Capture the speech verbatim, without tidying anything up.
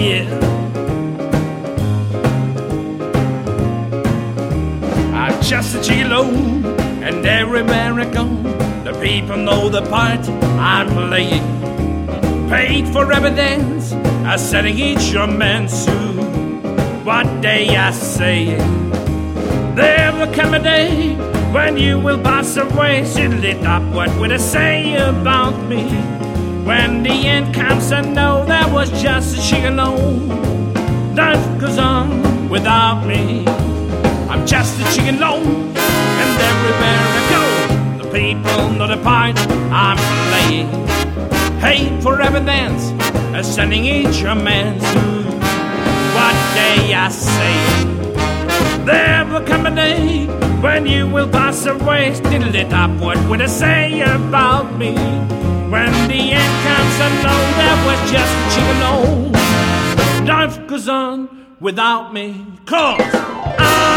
here. I'm just a gigolo, and everywhere I go, the people know the part I'm playing. Paid for evidence, I'm setting each your man suit. What they are saying. There will come a day when you will pass away. Should it up, what will they say about me? When the end comes, I know that was just a gigolo. Life goes on without me. I'm just a gigolo, and everywhere I go, the people know the part I'm playing. Paid for evidence, and sending each a man to what they are saying. There will come a day when you will pass away. Still it up, what will they say about me? When the end comes, I know that was just a gigolo. Life goes on without me, 'cause I